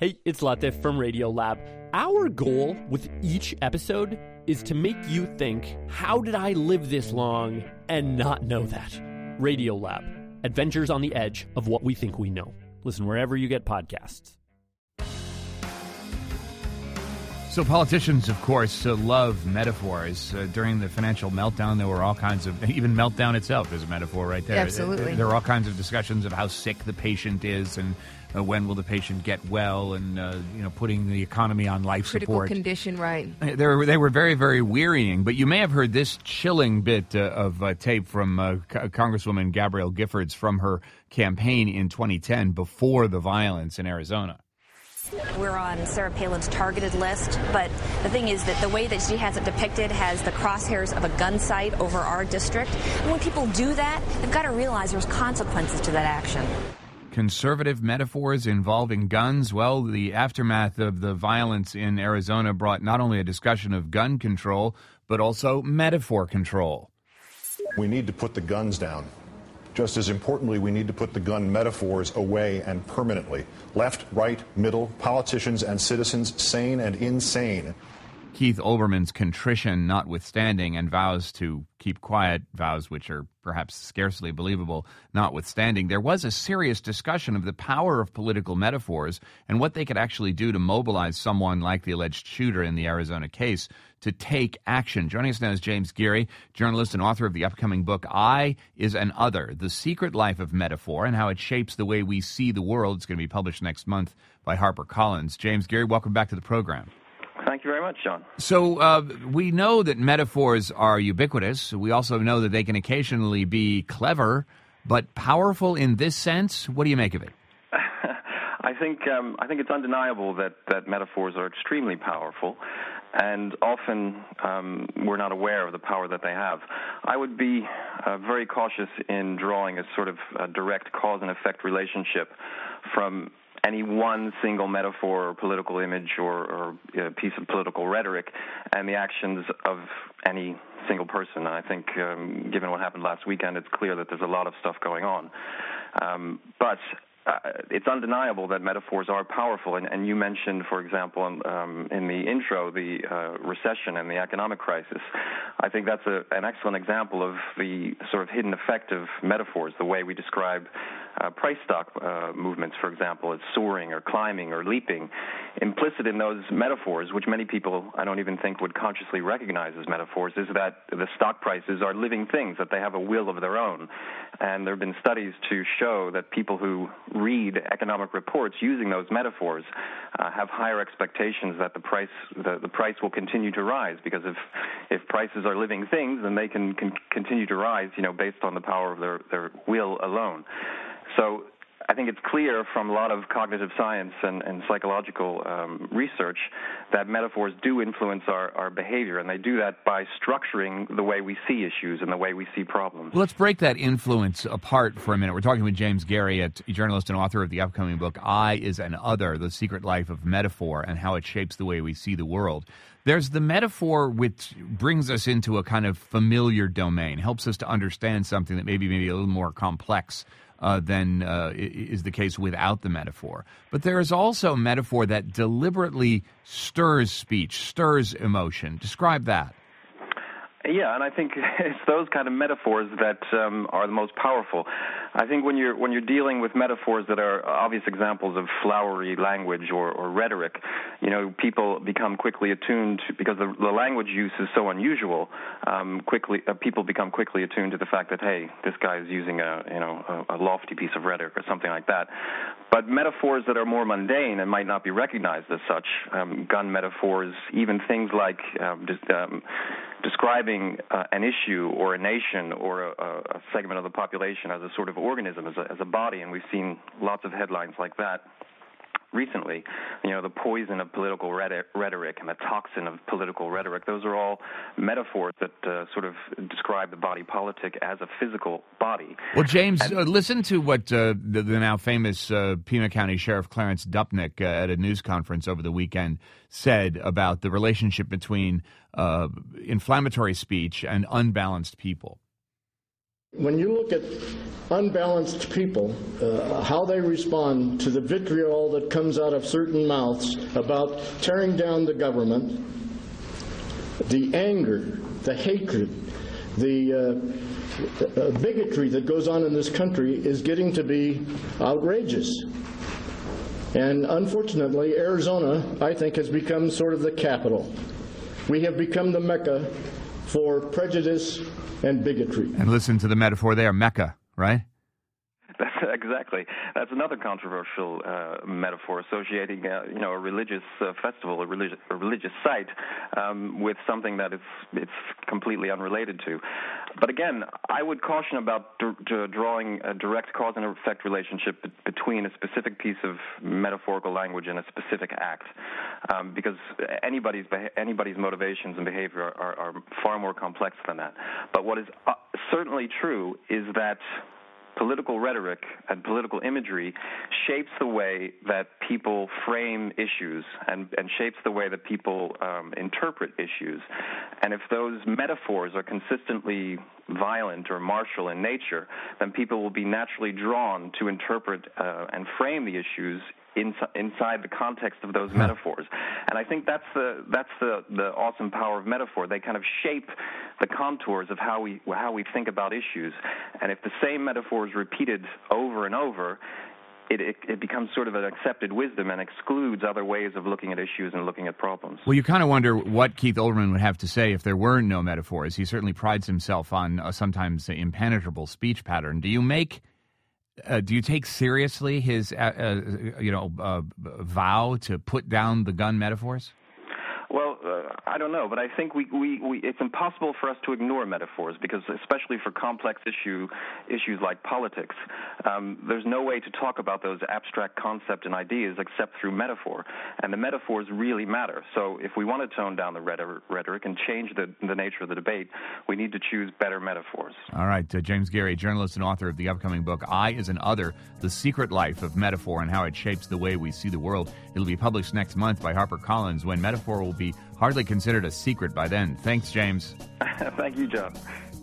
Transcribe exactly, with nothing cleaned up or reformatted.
Hey, it's Latif from Radiolab. Our goal with each episode is to make you think, how did I live this long and not know that? Radiolab, adventures on the edge of what we think we know. Listen wherever you get podcasts. So politicians, of course, uh, love metaphors. Uh, during the financial meltdown, there were all kinds of, even meltdown itself is a metaphor right there. Absolutely. There, there are all kinds of discussions of how sick the patient is and uh, when will the patient get well and, uh, you know, putting the economy on life Critical support. Critical condition, right. They were, they were very, very wearying. But you may have heard this chilling bit uh, of uh, tape from uh, C- Congresswoman Gabrielle Giffords from her campaign in twenty ten before the violence in Arizona. We're on Sarah Palin's targeted list, but the thing is that the way that she has it depicted has the crosshairs of a gun sight over our district. And when people do that, they've got to realize there's consequences to that action. Conservative metaphors involving guns. Well, the aftermath of the violence in Arizona brought not only a discussion of gun control, but also metaphor control. We need to put the guns down. Just as importantly, we need to put the gun metaphors away and permanently. Left, right, middle, politicians and citizens, sane and insane. Keith Olbermann's contrition notwithstanding and vows to keep quiet, vows which are perhaps scarcely believable notwithstanding, there was a serious discussion of the power of political metaphors and what they could actually do to mobilize someone like the alleged shooter in the Arizona case to take action. Joining us now is James Geary, journalist and author of the upcoming book, I Is an Other, The Secret Life of Metaphor and How It Shapes the Way We See the World. It's going to be published next month by HarperCollins. James Geary, welcome back to the program. Thank you very much, John. So uh, we know that metaphors are ubiquitous. We also know that they can occasionally be clever, but powerful in this sense. What do you make of it? I think um, I think it's undeniable that, that metaphors are extremely powerful, and often um, we're not aware of the power that they have. I would be uh, very cautious in drawing a sort of a direct cause and effect relationship from any one single metaphor or political image or, or uh, piece of political rhetoric and the actions of any single person. And I think um, given what happened last weekend, it's clear that there's a lot of stuff going on. Um, but Uh, it's undeniable that metaphors are powerful, and, and you mentioned, for example, um, in the intro, the uh, recession and the economic crisis. I think that's a, an excellent example of the sort of hidden effect of metaphors, the way we describe uh, price stock uh, movements, for example, as soaring or climbing or leaping. Implicit in those metaphors, which many people I don't even think would consciously recognize as metaphors, is that the stock prices are living things, that they have a will of their own. And there have been studies to show that people who read economic reports using those metaphors uh, have higher expectations that the price the, the price will continue to rise, because if if prices are living things, then they can, can continue to rise, you know, based on the power of their, their will alone. So I think it's clear from a lot of cognitive science and, and psychological um, research that metaphors do influence our, our behavior, and they do that by structuring the way we see issues and the way we see problems. Well, let's break that influence apart for a minute. We're talking with James Geary, a journalist and author of the upcoming book, I Is an Other, The Secret Life of Metaphor and How It Shapes the Way We See the World. There's the metaphor which brings us into a kind of familiar domain, helps us to understand something that maybe maybe a little more complex Uh, than uh, is the case without the metaphor. But there is also a metaphor that deliberately stirs speech, stirs emotion. Describe that. Yeah, and I think it's those kind of metaphors that um, are the most powerful. I think when you're when you're dealing with metaphors that are obvious examples of flowery language or, or rhetoric, you know, people become quickly attuned to, because the, the language use is so unusual. Um, quickly, uh, people become quickly attuned to the fact that, hey, this guy is using a you know a, a lofty piece of rhetoric or something like that. But metaphors that are more mundane and might not be recognized as such, um, gun metaphors, even things like um, just, um, describing uh, an issue or a nation or a, a segment of the population as a sort of organism, as a, as a body, and we've seen lots of headlines like that recently. You know, the poison of political rhetoric and the toxin of political rhetoric, those are all metaphors that uh, sort of describe the body politic as a physical body. Well, James, and, uh, listen to what uh, the, the now famous uh, Pima County Sheriff Clarence Dupnick uh, at a news conference over the weekend said about the relationship between uh, inflammatory speech and unbalanced people. When you look at unbalanced people, uh, how they respond to the vitriol that comes out of certain mouths about tearing down the government, the anger, the hatred, the uh, uh, bigotry that goes on in this country is getting to be outrageous. And unfortunately, Arizona, I think, has become sort of the capital. We have become the Mecca for prejudice and bigotry. And listen to the metaphor there, Mecca, right? That's exactly. That's another controversial uh, metaphor, associating uh, you know a religious uh, festival, a religious a religious site, um, with something that it's it's completely unrelated to. But again, I would caution about d- d- drawing a direct cause and effect relationship b- between a specific piece of metaphorical language and a specific act, um, because anybody's beha- anybody's motivations and behavior are, are, are far more complex than that. But what is uh, certainly true is that political rhetoric and political imagery shapes the way that people frame issues and, and shapes the way that people um, interpret issues. And if those metaphors are consistently violent or martial in nature, then people will be naturally drawn to interpret uh, and frame the issues inside the context of those metaphors. And I think that's the that's the, the awesome power of metaphor. They kind of shape the contours of how we how we think about issues. And if the same metaphor is repeated over and over, it, it, it becomes sort of an accepted wisdom and excludes other ways of looking at issues and looking at problems. Well, you kind of wonder what Keith Olbermann would have to say if there were no metaphors. He certainly prides himself on a sometimes impenetrable speech pattern. Do you make Uh, do you take seriously his, uh, uh, you know, uh, vow to put down the gun metaphors? Well, uh, I don't know, but I think we, we, we it's impossible for us to ignore metaphors because, especially for complex issue issues like politics, um, there's no way to talk about those abstract concepts and ideas except through metaphor, and the metaphors really matter. So, if we want to tone down the rhetoric and change the the nature of the debate, we need to choose better metaphors. All right, uh, James Gary, journalist and author of the upcoming book "I Is an Other: The Secret Life of Metaphor and How It Shapes the Way We See the World." It'll be published next month by HarperCollins, when metaphor will be hardly considered a secret by then. Thanks, James. Thank you, John.